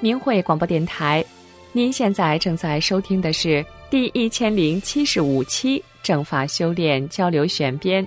明慧广播电台。您现在正在收听的是第1075期正法修炼交流选编。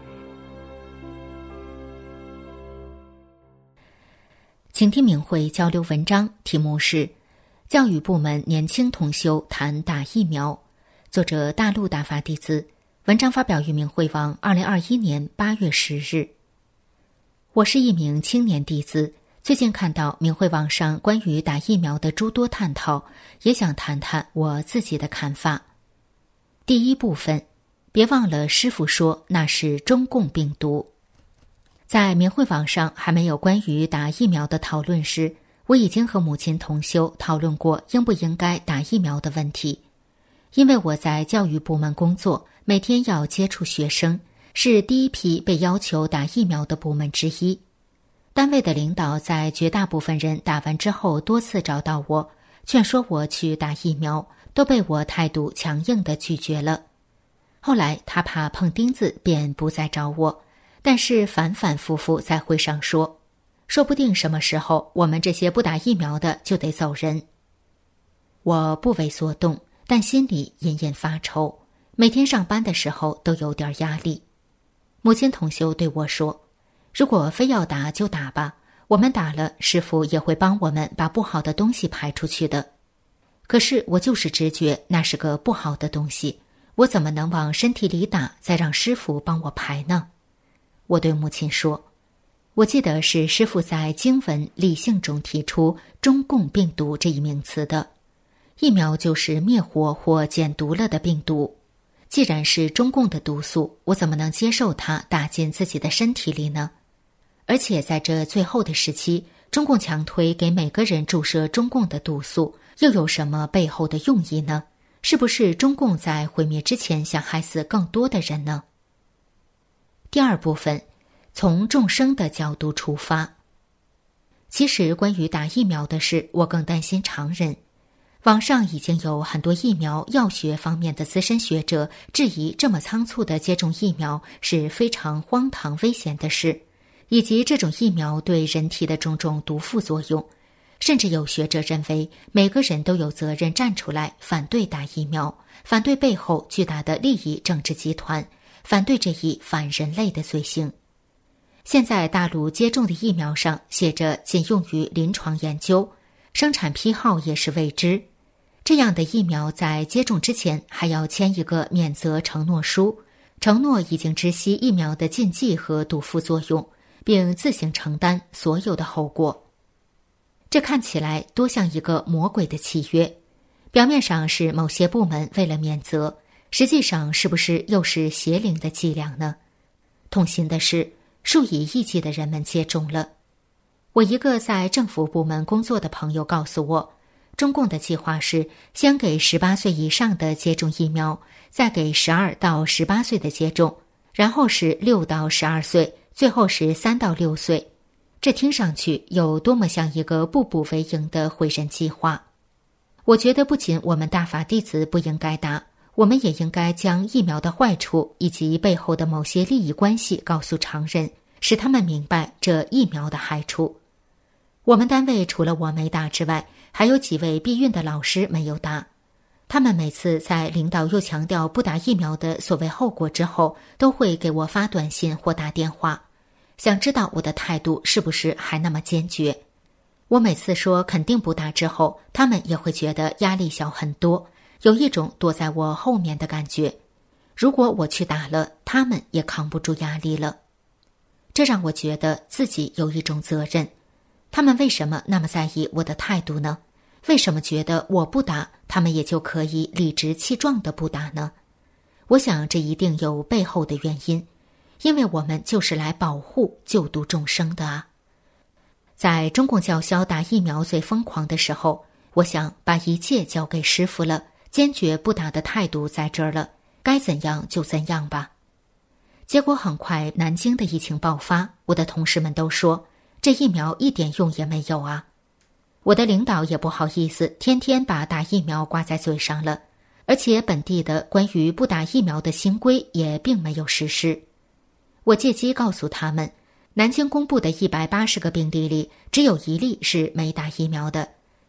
请听明慧交流文章，题目是教育部门年轻同修谈打疫苗，作者大陆大法弟子，文章发表于明慧网2021年8月10日。我是一名青年弟子，最近看到明慧网上关于打疫苗的诸多探讨，也想谈谈我自己的看法。第一部分，别忘了师父说那是中共病毒。在明慧网上还没有关于打疫苗的讨论时，我已经和母亲同修讨论过应不应该打疫苗的问题。因为我在教育部门工作，每天要接触学生，是第一批被要求打疫苗的部门之一。单位的领导在绝大部分人打完之后多次找到我，劝说我去打疫苗，都被我态度强硬地拒绝了。后来他怕碰钉子，便不再找我，但是反反复复在会上说，说不定什么时候我们这些不打疫苗的就得走人。我不为所动，但心里隐隐发愁，每天上班的时候都有点压力。母亲同修对我说，如果非要打就打吧，我们打了，师父也会帮我们把不好的东西排出去的。可是我就是直觉那是个不好的东西，我怎么能往身体里打，再让师父帮我排呢？我对母亲说，我记得是师父在经文理性中提出中共病毒这一名词的，疫苗就是灭活或减毒了的病毒。既然是中共的毒素，我怎么能接受它打进自己的身体里呢？而且在这最后的时期，中共强推给每个人注射中共的毒素，又有什么背后的用意呢？是不是中共在毁灭之前想害死更多的人呢？第二部分，从众生的角度出发。其实关于打疫苗的事，我更担心常人。网上已经有很多疫苗药学方面的资深学者质疑这么仓促的接种疫苗是非常荒唐危险的事，以及这种疫苗对人体的种种毒副作用。甚至有学者认为，每个人都有责任站出来反对打疫苗，反对背后巨大的利益政治集团，反对这一反人类的罪行。现在大陆接种的疫苗上写着仅用于临床研究，生产批号也是未知。这样的疫苗在接种之前还要签一个免责承诺书，承诺已经知悉疫苗的禁忌和毒副作用，并自行承担所有的后果。这看起来多像一个魔鬼的契约，表面上是某些部门为了免责，实际上是不是又是邪灵的伎俩呢？痛心的是，数以亿计的人们接种了。我一个在政府部门工作的朋友告诉我，中共的计划是先给18岁以上的接种疫苗，再给12到18岁的接种，然后是6到12岁，最后是3到6岁。这听上去有多么像一个步步为营的毁人计划。我觉得不仅我们大法弟子不应该打，我们也应该将疫苗的坏处以及背后的某些利益关系告诉常人，使他们明白这疫苗的害处。我们单位除了我没打之外，还有几位避孕的老师没有打。他们每次在领导又强调不打疫苗的所谓后果之后，都会给我发短信或打电话，想知道我的态度是不是还那么坚决。我每次说肯定不打之后，他们也会觉得压力小很多，有一种躲在我后面的感觉。如果我去打了，他们也扛不住压力了。这让我觉得自己有一种责任。他们为什么那么在意我的态度呢？为什么觉得我不打，他们也就可以理直气壮地不打呢？我想这一定有背后的原因，因为我们就是来保护救度众生的啊。在中共叫嚣打疫苗最疯狂的时候，我想把一切交给师父了，坚决不打的态度在这儿了，该怎样就怎样吧。结果很快南京的疫情爆发，我的同事们都说这疫苗一点用也没有啊。我的领导也不好意思天天把打疫苗挂在嘴上了，而且本地的关于不打疫苗的新规也并没有实施。我借机告诉他们，南京公布的180个病例里，只有1例是没打疫苗的，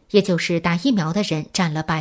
也就是打疫苗的人占了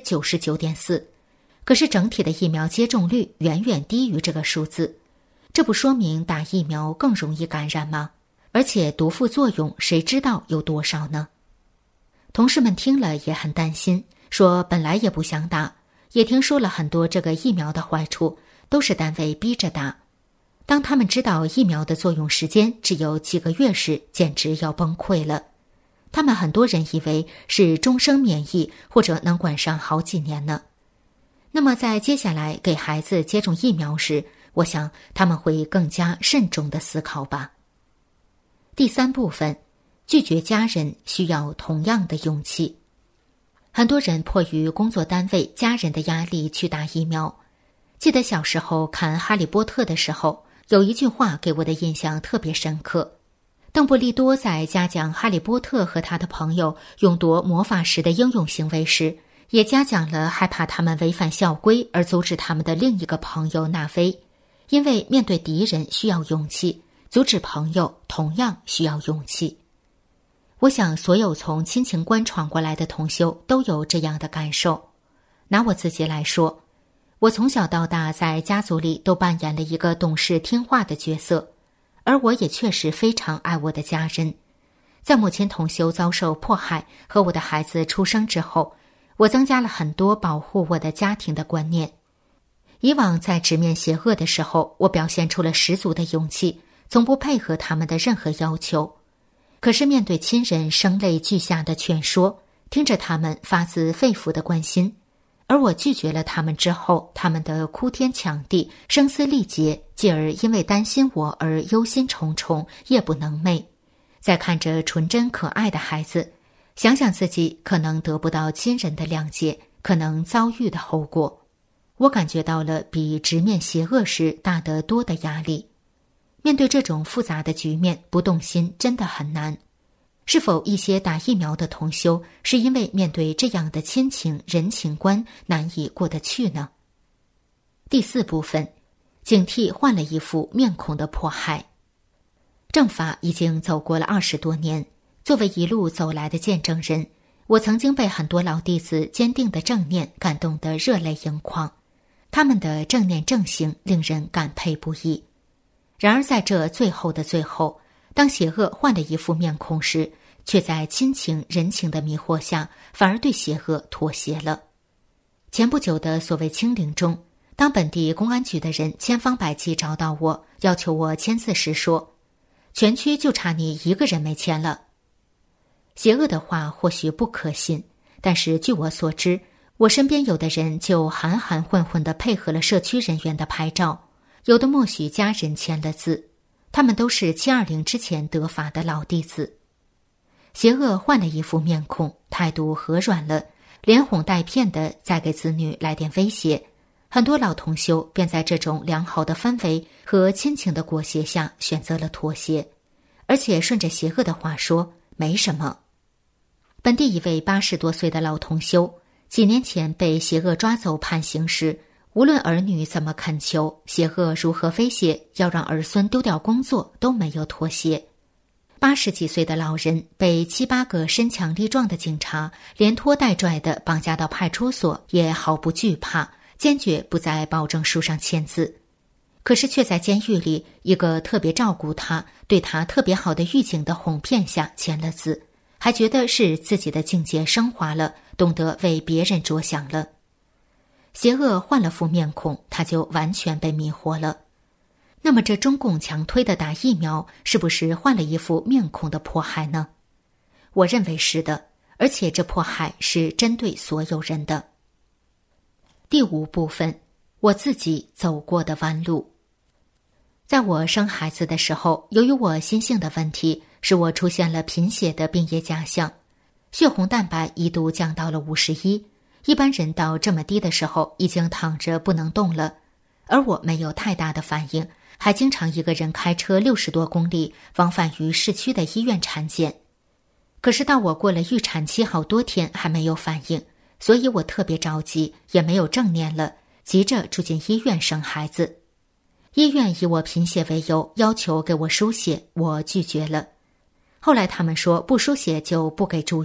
99.4%， 可是整体的疫苗接种率远远低于这个数字。这不说明打疫苗更容易感染吗？而且毒副作用谁知道有多少呢？同事们听了也很担心，说本来也不想打，也听说了很多这个疫苗的坏处，都是单位逼着打。当他们知道疫苗的作用时间只有几个月时，简直要崩溃了。他们很多人以为是终生免疫，或者能管上好几年呢。那么在接下来给孩子接种疫苗时，我想他们会更加慎重地思考吧。第3部分，拒绝家人需要同样的勇气。很多人迫于工作单位、家人的压力去打疫苗。记得小时候看《哈利波特》的时候，有一句话给我的印象特别深刻。邓布利多在嘉奖哈利波特和他的朋友勇夺魔法石的英勇行为时，也嘉奖了害怕他们违反校规而阻止他们的另一个朋友纳菲。因为面对敌人需要勇气，阻止朋友同样需要勇气。我想所有从亲情关闯过来的同修都有这样的感受。拿我自己来说，我从小到大在家族里都扮演了一个懂事听话的角色，而我也确实非常爱我的家人。在母亲同修遭受迫害和我的孩子出生之后，我增加了很多保护我的家庭的观念。以往在直面邪恶的时候，我表现出了十足的勇气，从不配合他们的任何要求。可是面对亲人声泪俱下的劝说，听着他们发自肺腑的关心，而我拒绝了他们之后，他们的哭天抢地、声嘶力竭，继而因为担心我而忧心忡忡、夜不能寐。再看着纯真可爱的孩子，想想自己可能得不到亲人的谅解，可能遭遇的后果，我感觉到了比直面邪恶时大得多的压力。面对这种复杂的局面，不动心真的很难。是否一些打疫苗的同修是因为面对这样的亲情人情观难以过得去呢？第4部分，警惕换了一副面孔的迫害。正法已经走过了20多年，作为一路走来的见证人，我曾经被很多老弟子坚定的正念感动得热泪盈眶，他们的正念正行令人感佩不已。然而在这最后的最后，当邪恶换了一副面孔时，却在亲情人情的迷惑下，反而对邪恶妥协了。前不久的所谓清零中，当本地公安局的人千方百计找到我，要求我签字时说，全区就差你一个人没签了。邪恶的话或许不可信，但是据我所知，我身边有的人就含含混混地配合了社区人员的拍照，有的默许家人签了字，他们都是720之前得法的老弟子。邪恶换了一副面孔，态度和软了，连哄带骗的再给子女来点威胁，很多老同修便在这种良好的氛围和亲情的裹挟下选择了妥协，而且顺着邪恶的话说，没什么。本地一位80多岁的老同修，几年前被邪恶抓走判刑时，无论儿女怎么恳求，邪恶如何威胁要让儿孙丢掉工作，都没有妥协。80几岁的老人被7、8个身强力壮的警察连拖带拽的绑架到派出所，也毫不惧怕，坚决不在保证书上签字。可是却在监狱里一个特别照顾他、对他特别好的狱警的哄骗下签了字，还觉得是自己的境界升华了，懂得为别人着想了。邪恶换了副面孔，他就完全被迷惑了。那么这中共强推的打疫苗，是不是换了一副面孔的迫害呢？我认为是的，而且这迫害是针对所有人的。第5部分，我自己走过的弯路。在我生孩子的时候，由于我心性的问题，使我出现了贫血的病业假象，血红蛋白一度降到了51，一般人到这么低的时候已经躺着不能动了，而我没有太大的反应，还经常一个人开车60多公里往返于市区的医院产检。可是到我过了预产期好多天还没有反应，所以我特别着急，也没有正念了，急着住进医院生孩子。医院以我贫血为由，要求给我输血，我拒绝了。后来他们说不输血就不给住院，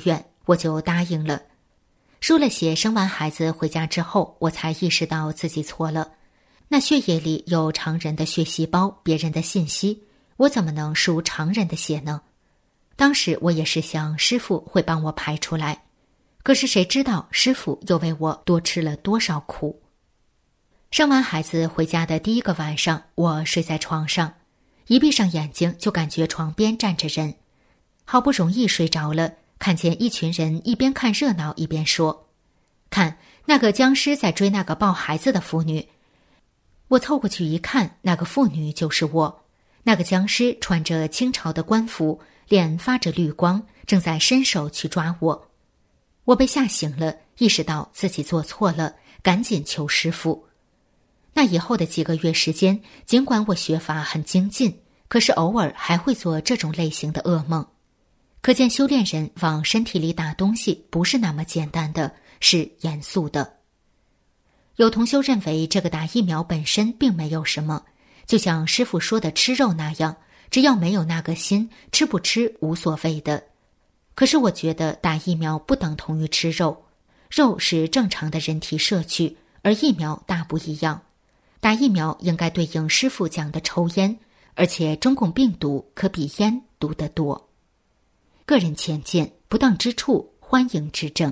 我就答应了。输了血生完孩子回家之后，我才意识到自己错了。那血液里有常人的血细胞，别人的信息，我怎么能输常人的血呢？当时我也是想师父会帮我排出来，可是谁知道师父又为我多吃了多少苦。生完孩子回家的第一个晚上，我睡在床上，一闭上眼睛就感觉床边站着人，好不容易睡着了，看见一群人一边看热闹一边说：“看，那个僵尸在追那个抱孩子的妇女。”我凑过去一看，那个妇女就是我。那个僵尸穿着清朝的官服，脸发着绿光，正在伸手去抓我。我被吓醒了，意识到自己做错了，赶紧求师父。那以后的几个月时间，尽管我学法很精进，可是偶尔还会做这种类型的噩梦。可见修炼人往身体里打东西不是那么简单的，是严肃的。有同修认为这个打疫苗本身并没有什么，就像师父说的吃肉那样，只要没有那个心，吃不吃无所谓的。可是我觉得打疫苗不等同于吃肉，肉是正常的人体摄取，而疫苗大不一样。打疫苗应该对应师父讲的抽烟，而且中共病毒可比烟毒得多。个人浅见，不当之处欢迎指正。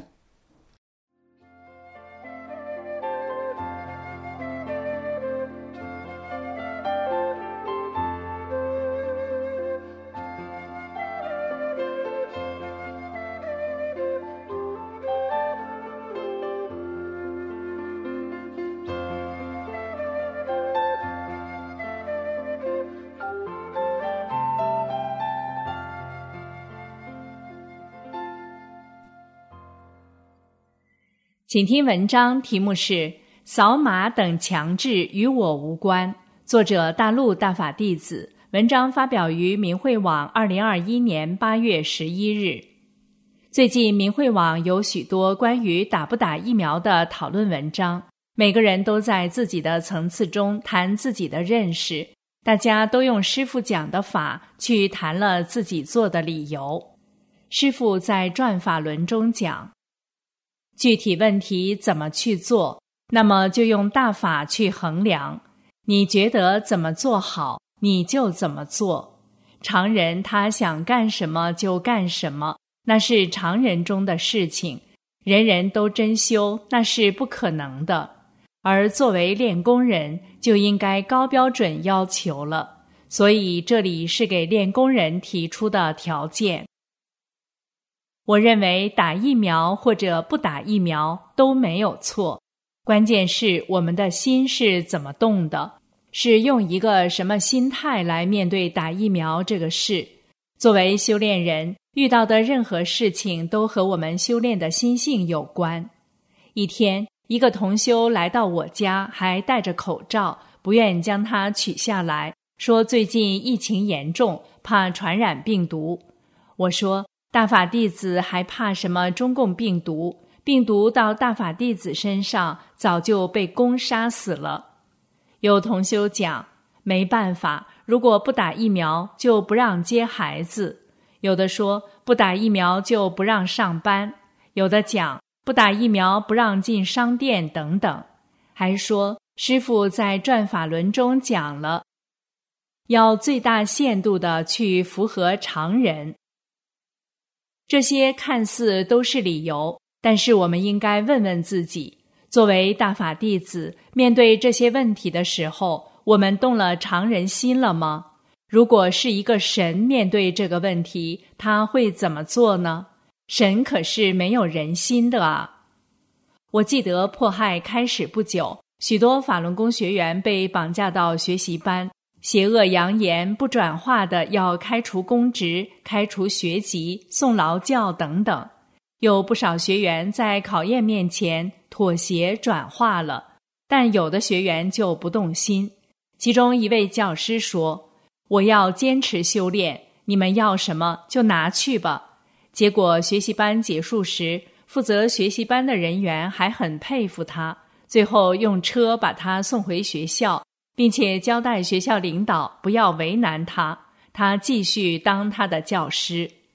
请听文章，题目是扫码等强制与我无关，作者大陆大法弟子，文章发表于明慧网2021年8月11日。最近明慧网有许多关于打不打疫苗的讨论文章，每个人都在自己的层次中谈自己的认识，大家都用师父讲的法去谈了自己做的理由。师父在转法轮中讲，具体问题怎么去做，那么就用大法去衡量，你觉得怎么做好，你就怎么做。常人他想干什么就干什么，那是常人中的事情，人人都真修，那是不可能的。而作为练功人，就应该高标准要求了，所以这里是给练功人提出的条件。我认为打疫苗或者不打疫苗都没有错，关键是我们的心是怎么动的，是用一个什么心态来面对打疫苗这个事。作为修炼人，遇到的任何事情都和我们修炼的心性有关。一天，一个同修来到我家，还戴着口罩，不愿将它取下来，说最近疫情严重，怕传染病毒。我说，大法弟子还怕什么中共病毒？病毒到大法弟子身上早就被攻杀死了。有同修讲，没办法，如果不打疫苗就不让接孩子。有的说不打疫苗就不让上班，有的讲不打疫苗不让进商店等等。还说师父在转法轮中讲了，要最大限度地去符合常人。这些看似都是理由，但是我们应该问问自己，作为大法弟子，面对这些问题的时候，我们动了常人心了吗？如果是一个神面对这个问题，他会怎么做呢？神可是没有人心的啊！我记得迫害开始不久，许多法轮功学员被绑架到学习班，邪恶扬言不转化的要开除公职、开除学籍、送劳教等等。有不少学员在考验面前妥协转化了，但有的学员就不动心。其中一位教师说，我要坚持修炼，你们要什么就拿去吧。结果学习班结束时，负责学习班的人员还很佩服他，最后用车把他送回学校，并且交代学校领导不要为难他，他继续当他的教师。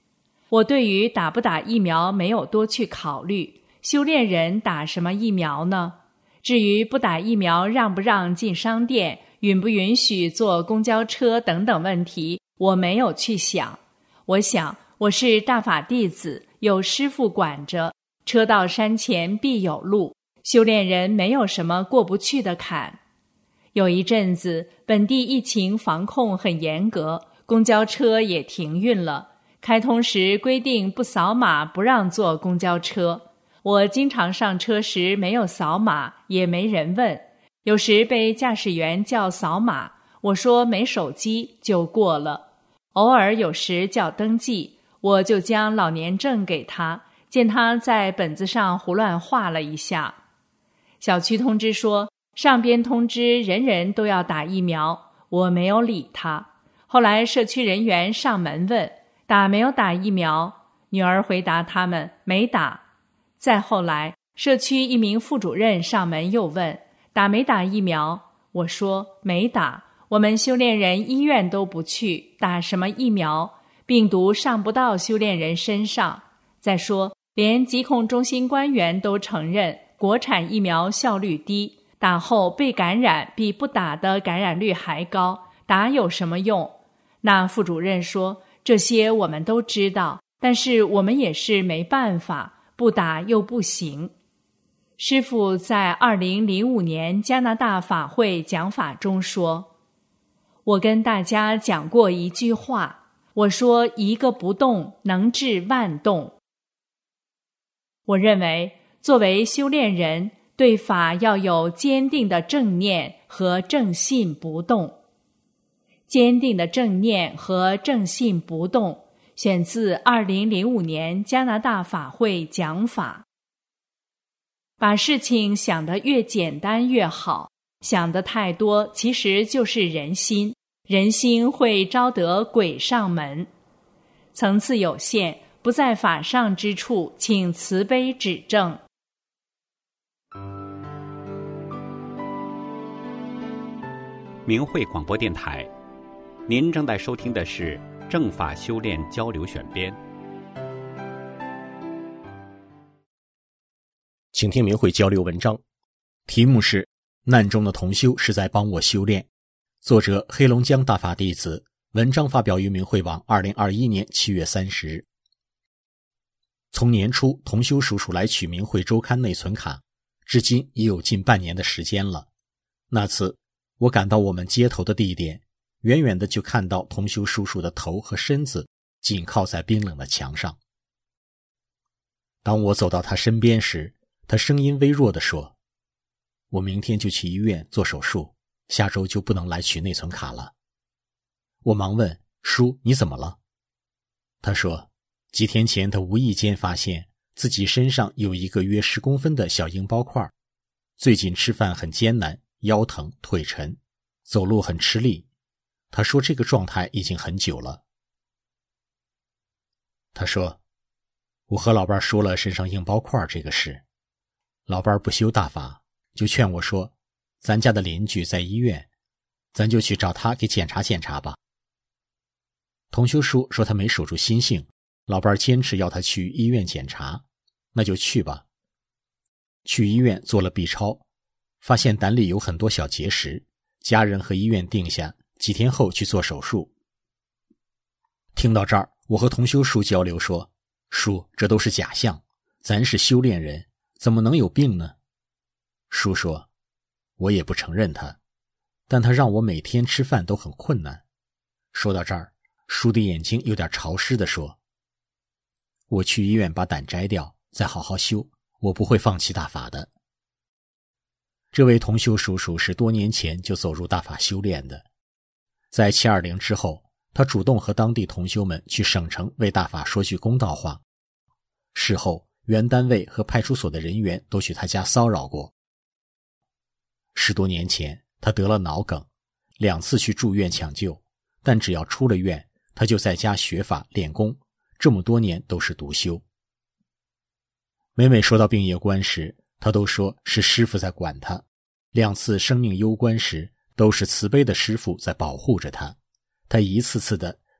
我对于打不打疫苗没有多去考虑，修炼人打什么疫苗呢？至于不打疫苗让不让进商店，允不允许坐公交车等等问题，我没有去想。我想我是大法弟子，有师父管着，车到山前必有路，修炼人没有什么过不去的坎。有一阵子本地疫情防控很严格，公交车也停运了，开通时规定不扫码不让坐公交车。我经常上车时没有扫码，也没人问，有时被驾驶员叫扫码，我说没手机就过了。偶尔有时叫登记，我就将老年证给他，见他在本子上胡乱画了一下。小区通知说上边通知人人都要打疫苗，我没有理他。后来社区人员上门问打没有打疫苗，女儿回答他们没打。再后来社区一名副主任上门又问打没打疫苗，我说没打，我们修炼人医院都不去，打什么疫苗？病毒上不到修炼人身上。再说连疾控中心官员都承认国产疫苗效率低，打后被感染比不打的感染率还高，打有什么用？那副主任说这些我们都知道，但是我们也是没办法，不打又不行。师父在2005年加拿大法会讲法中说，我跟大家讲过一句话，我说一个不动能治万动。我认为作为修炼人，对法要有坚定的正念和正信不动。坚定的正念和正信不动，选自2005年加拿大法会讲法。把事情想得越简单越好，想得太多其实就是人心，人心会招得鬼上门。层次有限，不在法上之处，请慈悲指正。 明慧广播电台，您正在收听的是正法修炼交流选编。 请听明慧交流文章，题目是难中的同修是在帮我修炼，作者黑龙江大法弟子，文章发表于明慧网2021年7月30日。从年初同修叔叔来取明慧周刊内存卡，至今已有近半年的时间了。那次我赶到我们接头的地点，远远的就看到同修叔叔的头和身子紧靠在冰冷的墙上。当我走到他身边时，他声音微弱地说，我明天就去医院做手术，下周就不能来取内存卡了。我忙问，叔，你怎么了？他说，几天前他无意间发现自己身上有一个约10公分的小硬包块，最近吃饭很艰难，腰疼腿沉，走路很吃力。他说这个状态已经很久了。他说，我和老伴说了身上硬包块这个事，老伴不修大法，就劝我说，咱家的邻居在医院，咱就去找他给检查检查吧。同修叔说他没守住心性，老伴坚持要他去医院检查，那就去吧。去医院做了 B 超，发现胆里有很多小结石，家人和医院定下几天后去做手术。听到这儿，我和同修叔交流说，叔，这都是假象，咱是修炼人，怎么能有病呢？叔说，我也不承认他，但他让我每天吃饭都很困难。说到这儿，叔的眼睛有点潮湿地说，我去医院把胆摘掉，再好好修，我不会放弃大法的。这位同修叔叔是多年前就走入大法修炼的，在720之后，他主动和当地同修们去省城为大法说句公道话。事后原单位和派出所的人员都去他家骚扰过。10多年前他得了脑梗，2次去住院抢救，但只要出了院，他就在家学法练功，这么多年都是独修。每每说到病业关时，他都说是师父在管他，2次生命攸关时，都是慈悲的师父在保护着他。他一次次的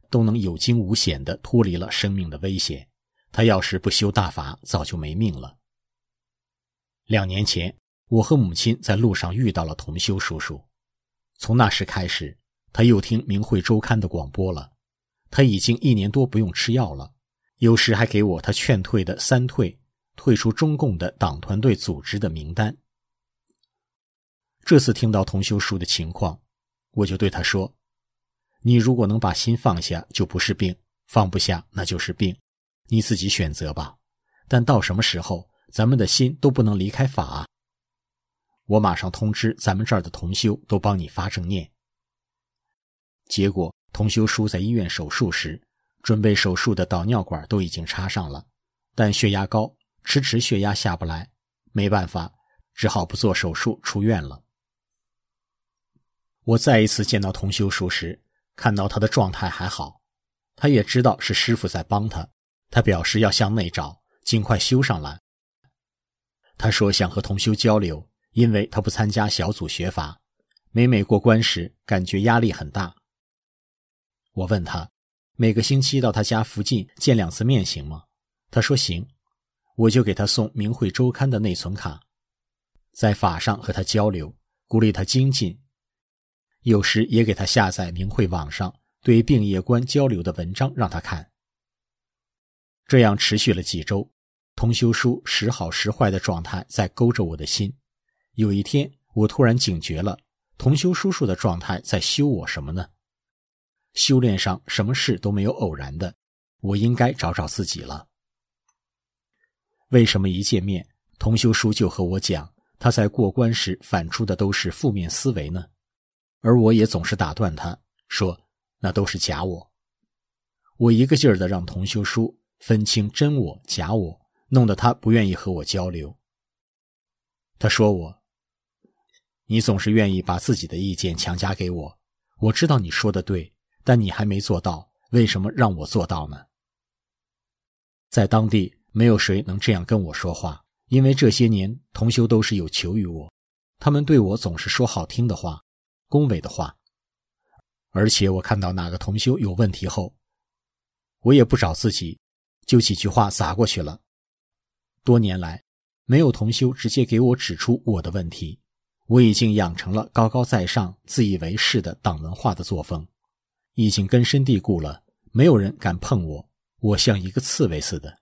都能有惊无险地脱离了生命的危险，他要是不修大法，早就没命了。2年前，我和母亲在路上遇到了同修叔叔，从那时开始，他又听明慧周刊的广播了。他已经1年多不用吃药了，有时还给我他劝退的3退，退出中共的党团队组织的名单。这次听到同修叔的情况，我就对他说，你如果能把心放下，就不是病，放不下那就是病，你自己选择吧。但到什么时候，咱们的心都不能离开法啊。我马上通知咱们这儿的同修都帮你发正念。结果同修叔在医院手术时，准备手术的导尿管都已经插上了，但血压高，迟迟血压下不来，没办法，只好不做手术出院了。我再一次见到同修叔时，看到他的状态还好，他也知道是师父在帮他，他表示要向内找，尽快修上来。他说想和同修交流，因为他不参加小组学法，每过关时感觉压力很大。我问他，每个星期到他家附近见2次面行吗？他说行，我就给他送明慧周刊的内存卡，在法上和他交流，鼓励他精进，有时也给他下载明慧网上对病业观交流的文章让他看。这样持续了几周，同修叔时好时坏的状态在勾着我的心。有一天我突然警觉了，同修叔叔的状态在修我什么呢？修炼上什么事都没有偶然的，我应该找找自己了。为什么一见面，同修叔就和我讲，他在过关时反出的都是负面思维呢？而我也总是打断他，说那都是假我。我一个劲儿地让同修叔分清真我假我，弄得他不愿意和我交流。他说你总是愿意把自己的意见强加给我，我知道你说的对，但你还没做到，为什么让我做到呢？在当地没有谁能这样跟我说话，因为这些年同修都是有求于我，他们对我总是说好听的话，恭维的话。而且我看到哪个同修有问题后，我也不找自己，就几句话撒过去了。多年来没有同修直接给我指出我的问题，我已经养成了高高在上自以为是的党文化的作风，已经根深蒂固了，没有人敢碰我，我像一个刺猬似的。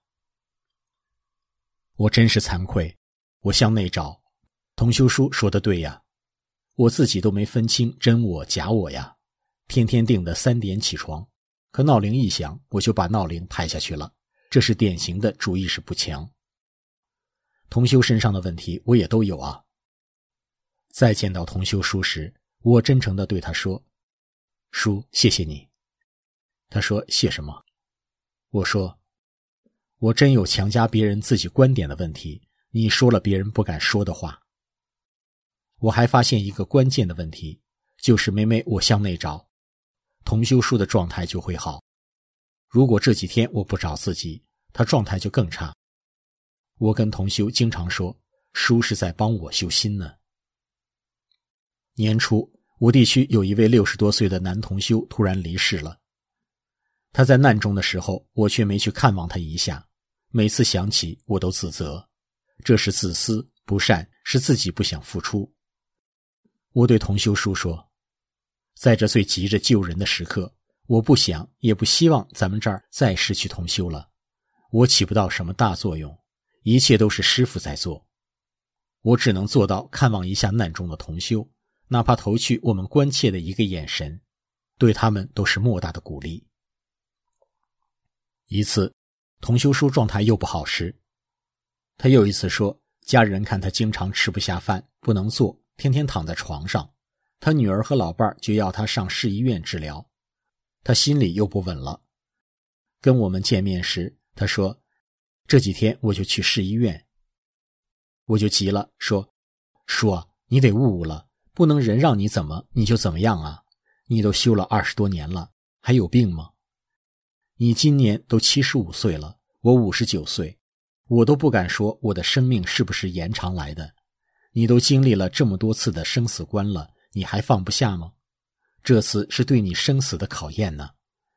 我真是惭愧，我向内找，同修叔说的对呀，我自己都没分清真我假我呀，天天定的3点起床，可闹铃一响我就把闹铃拍下去了，这是典型的主意识不强。同修身上的问题我也都有啊。再见到同修叔时，我真诚地对他说，叔，谢谢你。他说谢什么？我说我真有强加别人自己观点的问题，你说了别人不敢说的话。我还发现一个关键的问题，就是每我向内找，同修叔的状态就会好。如果这几天我不找自己，他状态就更差。我跟同修经常说，叔是在帮我修心呢。年初，我地区有一位60多岁的男同修突然离世了。他在难中的时候，我却没去看望他一下，每次想起我都自责，这是自私不善，是自己不想付出。我对同修叔说，在这最急着救人的时刻，我不想也不希望咱们这儿再失去同修了，我起不到什么大作用，一切都是师父在做，我只能做到看望一下难中的同修，哪怕投去我们关切的一个眼神，对他们都是莫大的鼓励。一次，同修叔状态又不好时，他又一次说，家人看他经常吃不下饭，不能坐，天天躺在床上，他女儿和老伴就要他上市医院治疗，他心里又不稳了。跟我们见面时，他说，这几天我就去市医院。我就急了，说，叔啊，你得悟悟了，不能人让你怎么你就怎么样啊，你都修了20多年了，还有病吗？你今年都75岁了，我59岁，我都不敢说我的生命是不是延长来的。你都经历了这么多次的生死关了，你还放不下吗？这次是对你生死的考验呢，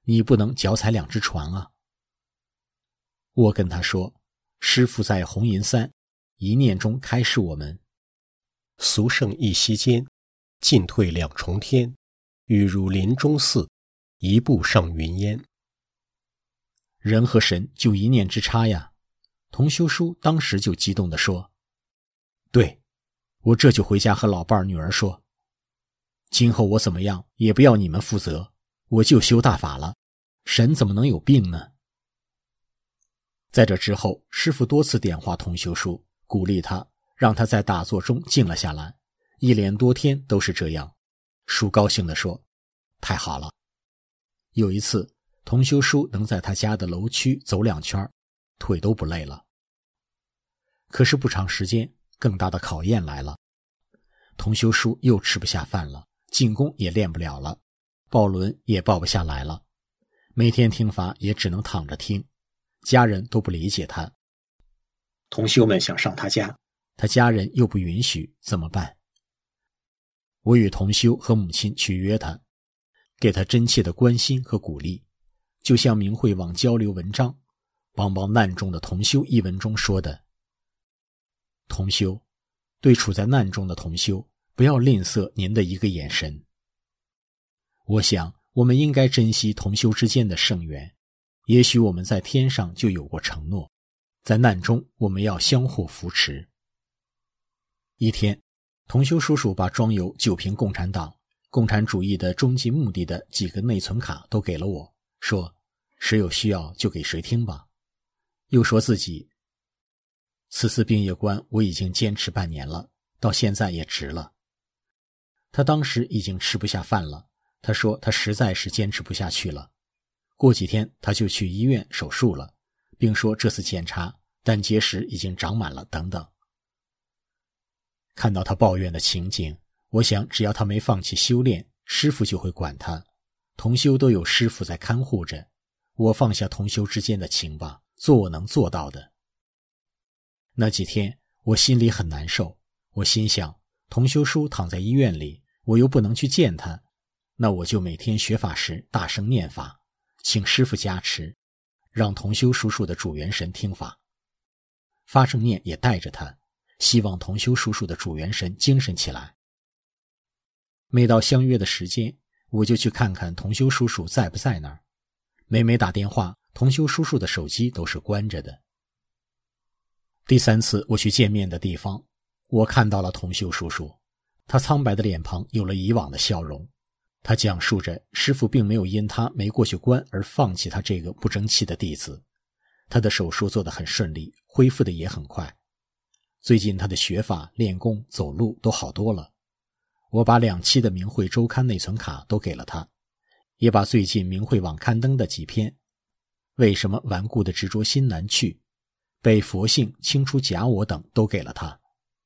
你不能脚踩2只船啊。我跟他说，师父在红银山一念中开示我们， 俗圣一息间，进退2重天，欲入林中寺，一步上云烟。 人和神就一念之差呀。同修书当时就激动地说，对，我这就回家和老伴儿女儿说，今后我怎么样也不要你们负责，我就修大法了，神怎么能有病呢？在这之后，师父多次点化同修书，鼓励他，让他在打坐中静了下来，一连多天都是这样。书高兴地说，太好了。有一次，同修书能在他家的楼区走2圈，腿都不累了。可是不长时间，更大的考验来了。同修书又吃不下饭了，静功也练不了了，抱轮也抱不下来了，每天听法也只能躺着听，家人都不理解他。同修们想上他家，他家人又不允许，怎么办？我与同修和母亲去约他，给他真切的关心和鼓励，就像明慧网交流文章帮帮难中的同修一文中说的，同修，对处在难中的同修，不要吝啬您的一个眼神。我想我们应该珍惜同修之间的圣缘，也许我们在天上就有过承诺，在难中我们要相互扶持。一天，同修叔叔把装有9瓶共产党、共产主义的终极目的的几个内存卡都给了我，说谁有需要就给谁听吧。又说自己此次病业观我已经坚持半年了，到现在也值了。他当时已经吃不下饭了，他说他实在是坚持不下去了。过几天他就去医院手术了，并说这次检查胆结石已经长满了等等。看到他抱怨的情景，我想只要他没放弃修炼，师父就会管他，同修都有师父在看护着，我放下同修之间的情吧，做我能做到的。那几天我心里很难受，我心想同修叔躺在医院里，我又不能去见他，那我就每天学法时大声念法，请师父加持，让同修叔叔的主元神听法，发正念也带着他，希望同修叔叔的主元神精神起来。每到相约的时间，我就去看看同修叔叔在不在那儿。每每打电话，同修叔叔的手机都是关着的。第3次我去见面的地方，我看到了同修叔叔，他苍白的脸庞有了以往的笑容。他讲述着师父并没有因他没过去关而放弃他这个不争气的弟子，他的手术做得很顺利，恢复的也很快。最近他的学法、练功、走路都好多了。我把2期的明慧周刊内存卡都给了他，也把最近明慧网刊登的几篇为什么顽固的执着心难去、被佛性清除假我等都给了他。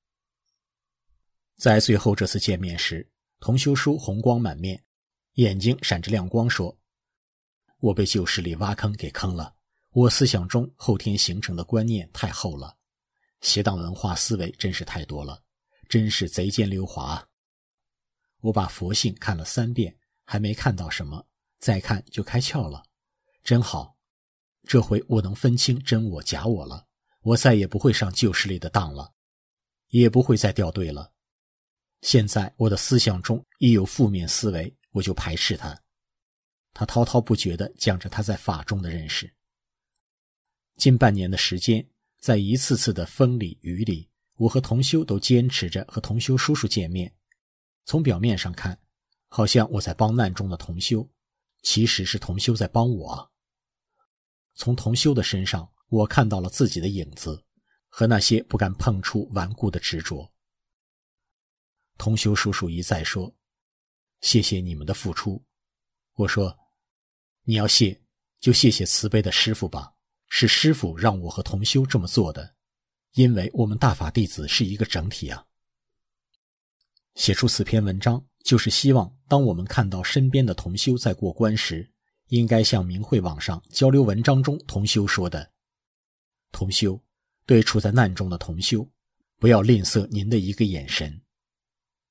在最后这次见面时，同修叔红光满面，眼睛闪着亮光说，我被旧势力挖坑给坑了，我思想中后天形成的观念太厚了，邪党文化思维真是太多了，真是贼奸溜滑。我把佛性看了3遍，还没看到什么，再看就开窍了，真好，这回我能分清真我假我了，我再也不会上旧势力的当了，也不会再掉队了。现在我的思想中一有负面思维，我就排斥它。他滔滔不绝地讲着他在法中的认识。近半年的时间，在一次次的风里雨里，我和同修都坚持着和同修叔叔见面。从表面上看，好像我在帮难中的同修，其实是同修在帮我。从同修的身上，我看到了自己的影子和那些不敢碰触顽固的执着。同修叔叔一再说，谢谢你们的付出。我说，你要谢就谢谢慈悲的师父吧，是师父让我和同修这么做的，因为我们大法弟子是一个整体啊。写出此篇文章，就是希望当我们看到身边的同修在过关时，应该像明慧网上交流文章中同修说的，同修，对处在难中的同修，不要吝啬您的一个眼神。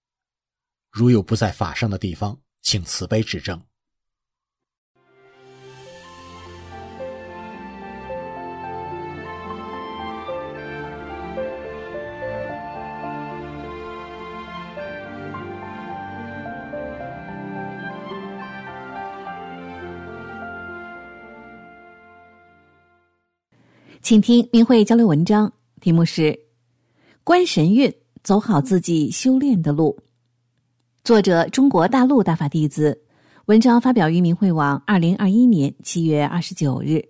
如有不在法上的地方，请慈悲指正。 请听明慧交流文章，题目是观神韵，走好自己修炼的路。作者中国大陆大法弟子，文章发表于明慧网2021年7月29日。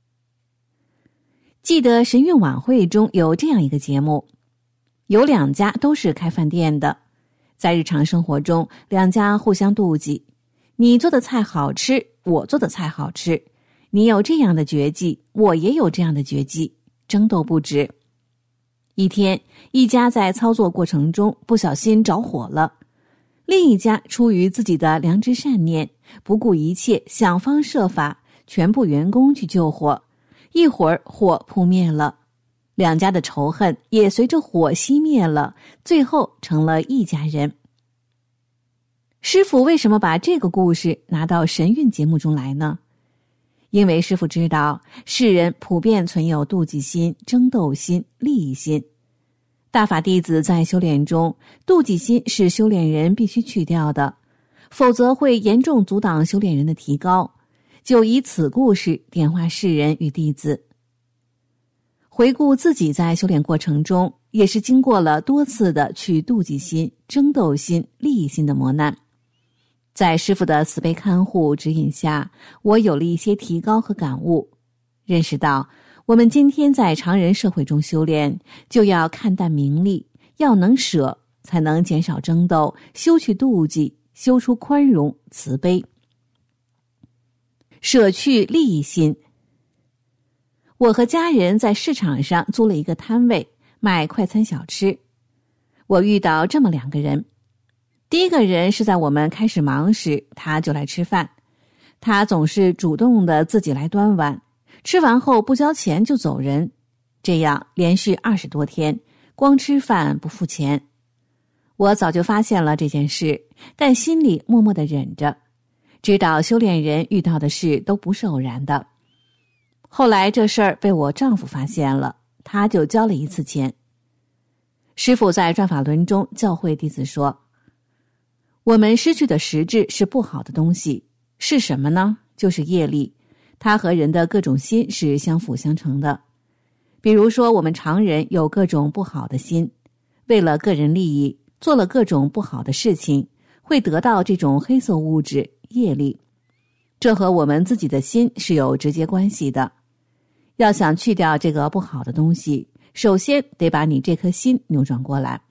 记得神韵晚会中有这样一个节目，有2家都是开饭店的，在日常生活中2家互相妒忌，你做的菜好吃，我做的菜好吃，你有这样的绝技，我也有这样的绝技，争斗不止。一天，一家在操作过程中不小心着火了，另一家出于自己的良知善念，不顾一切，想方设法，全部员工去救火，一会儿火扑灭了，2家的仇恨也随着火熄灭了，最后成了一家人。师父为什么把这个故事拿到神韵节目中来呢？因为师父知道世人普遍存有妒忌心、争斗心、利益心。大法弟子在修炼中，妒忌心是修炼人必须去掉的，否则会严重阻挡修炼人的提高。就以此故事点化世人与弟子。回顾自己在修炼过程中，也是经过了多次的去妒忌心、争斗心、利益心的磨难。在师父的慈悲看护指引下，我有了一些提高和感悟，认识到我们今天在常人社会中修炼，就要看淡名利，要能舍，才能减少争斗，修去妒忌，修出宽容慈悲，舍去利益心。我和家人在市场上租了一个摊位，卖快餐小吃。我遇到这么2个人，第一个人是在我们开始忙时，他就来吃饭，他总是主动的自己来端碗，吃完后不交钱就走人，这样连续20多天，光吃饭不付钱。我早就发现了这件事，但心里默默地忍着，知道修炼人遇到的事都不是偶然的。后来这事儿被我丈夫发现了，他就交了1次钱。师父在转法轮中教诲弟子说，我们失去的实质是不好的东西，是什么呢？就是业力，它和人的各种心是相辅相成的。比如说我们常人有各种不好的心，为了个人利益做了各种不好的事情，会得到这种黑色物质业力，这和我们自己的心是有直接关系的。要想去掉这个不好的东西，首先得把你这颗心扭转过来。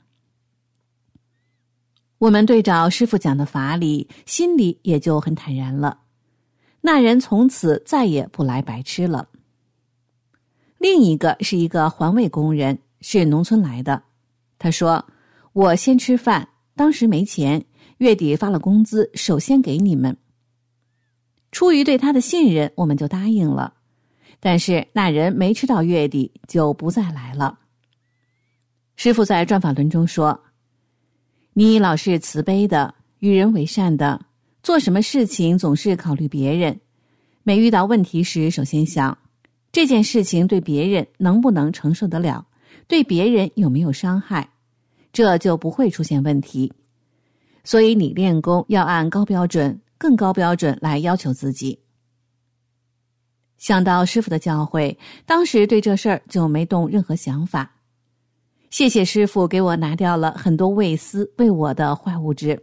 我们对照师父讲的法理，心里也就很坦然了。那人从此再也不来白吃了。另一个是一个环卫工人，是农村来的。他说，我先吃饭，当时没钱，月底发了工资，首先给你们。出于对他的信任，我们就答应了。但是那人没吃到月底就不再来了。师父在转法轮中说，你老是慈悲的，与人为善的，做什么事情总是考虑别人，每遇到问题时首先想，这件事情对别人能不能承受得了，对别人有没有伤害，这就不会出现问题。所以你练功要按高标准、更高标准来要求自己。想到师父的教诲，当时对这事儿就没动任何想法。谢谢师父给我拿掉了很多为私为我的坏物质。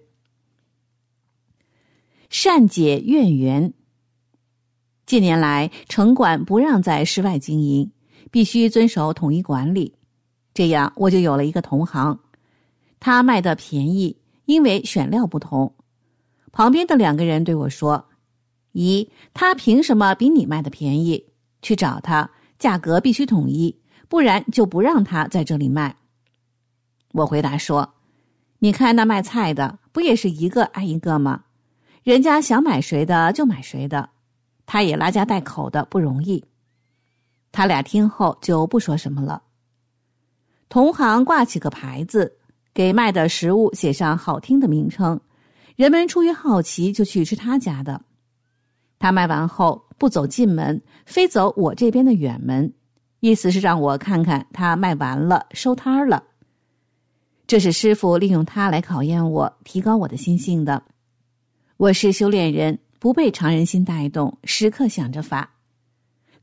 善解怨缘。近年来，城管不让在室外经营，必须遵守统一管理。这样我就有了一个同行，他卖的便宜，因为选料不同。旁边的2个人对我说，咦，他凭什么比你卖的便宜？去找他，价格必须统一，不然就不让他在这里卖。我回答说，你看那卖菜的，不也是一个挨一个吗？人家想买谁的就买谁的，他也拉家带口的不容易。他俩听后就不说什么了。同行挂起个牌子，给卖的食物写上好听的名称，人们出于好奇就去吃他家的。他卖完后不走近门，非走我这边的远门，意思是让我看看他卖完了，收摊了。这是师父利用它来考验我，提高我的心性的。我是修炼人，不被常人心带动，时刻想着法。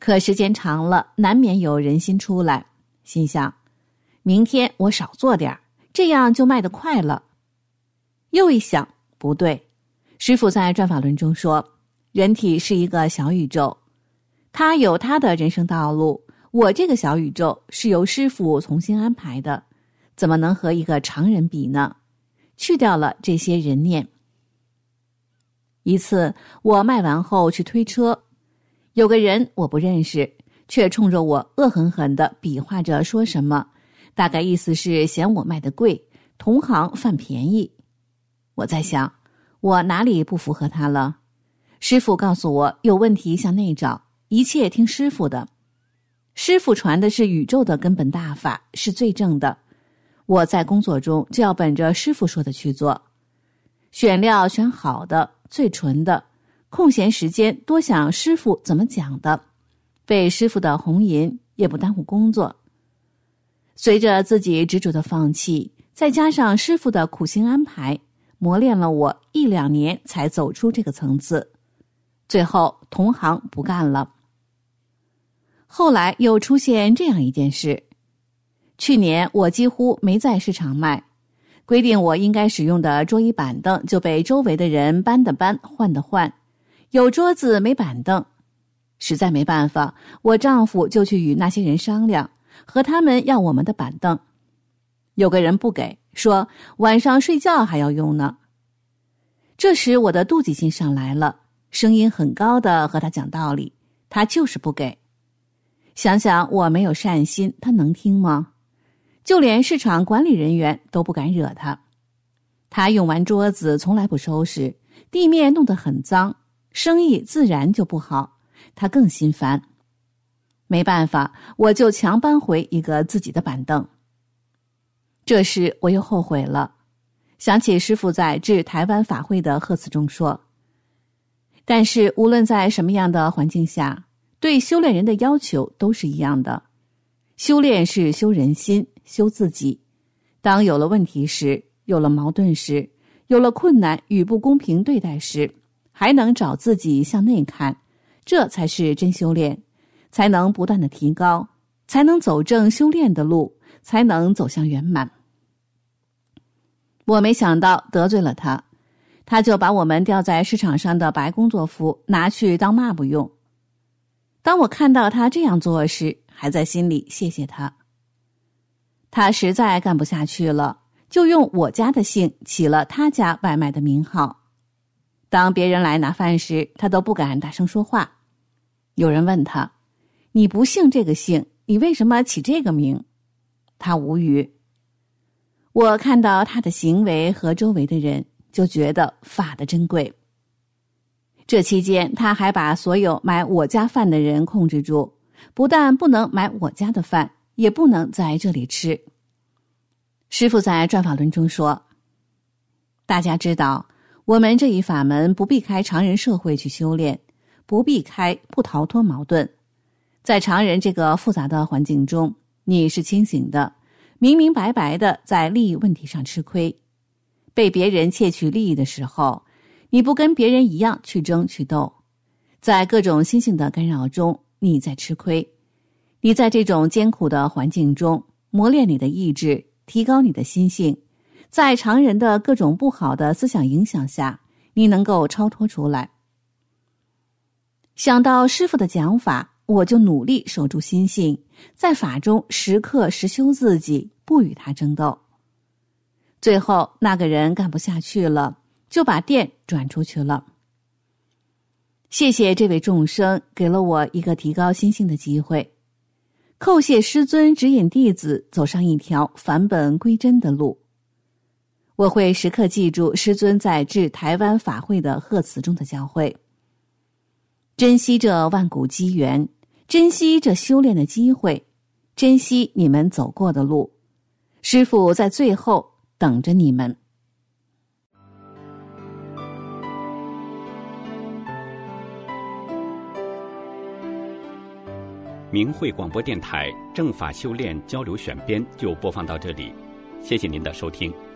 可时间长了，难免有人心出来，心想明天我少做点，这样就卖得快了。又一想，不对，师父在转法轮中说，人体是一个小宇宙，他有他的人生道路，我这个小宇宙是由师父重新安排的，怎么能和一个常人比呢？去掉了这些人念。一次我卖完后去推车，有个人我不认识，却冲着我恶狠狠地比划着说什么，大概意思是嫌我卖得贵，同行犯便宜。我在想，我哪里不符合他了？师父告诉我，有问题向内找，一切听师父的。师父传的是宇宙的根本大法，是最正的。我在工作中就要本着师父说的去做，选料选好的，最纯的，空闲时间多想师父怎么讲的，被师父的红引也不耽误工作。随着自己执着的放弃，再加上师父的苦心安排，磨练了我1-2年才走出这个层次，最后同行不干了。后来又出现这样一件事，去年我几乎没在市场卖，规定我应该使用的桌椅板凳就被周围的人搬的搬，换的换，有桌子没板凳。实在没办法，我丈夫就去与那些人商量，和他们要我们的板凳。有个人不给，说晚上睡觉还要用呢。这时我的妒忌心上来了，声音很高的和他讲道理，他就是不给。想想我没有善心，他能听吗？就连市场管理人员都不敢惹他。他用完桌子从来不收拾，地面弄得很脏，生意自然就不好，他更心烦。没办法，我就强搬回一个自己的板凳。这时我又后悔了，想起师父在致台湾法会的贺词中说，但是无论在什么样的环境下，对修炼人的要求都是一样的。修炼是修人心，修自己。当有了问题时，有了矛盾时，有了困难与不公平对待时，还能找自己向内看，这才是真修炼，才能不断的提高，才能走正修炼的路，才能走向圆满。我没想到得罪了他，他就把我们吊在市场上的白工作服拿去当抹布用。当我看到他这样做时，还在心里谢谢他。他实在干不下去了，就用我家的姓起了他家外卖的名号。当别人来拿饭时，他都不敢大声说话。有人问他，你不姓这个姓，你为什么起这个名？他无语。我看到他的行为和周围的人，就觉得法的珍贵。这期间他还把所有买我家饭的人控制住，不但不能买我家的饭，也不能在这里吃。师父在转法轮中说，大家知道我们这一法门不避开常人社会去修炼，不避开，不逃脱矛盾。在常人这个复杂的环境中，你是清醒的，明明白白的在利益问题上吃亏。被别人窃取利益的时候，你不跟别人一样去争去斗，在各种心性的干扰中，你在吃亏。你在这种艰苦的环境中磨练你的意志，提高你的心性，在常人的各种不好的思想影响下，你能够超脱出来。想到师父的讲法，我就努力守住心性，在法中时刻实修自己，不与他争斗。最后那个人干不下去了，就把店转出去了。谢谢这位众生给了我一个提高心性的机会，叩谢师尊指引弟子走上一条返本归真的路。我会时刻记住师尊在致台湾法会的贺词中的教诲，珍惜这万古机缘，珍惜这修炼的机会，珍惜你们走过的路，师父在最后等着你们。 明慧广播电台正法修炼交流选编就播放到这里，谢谢您的收听。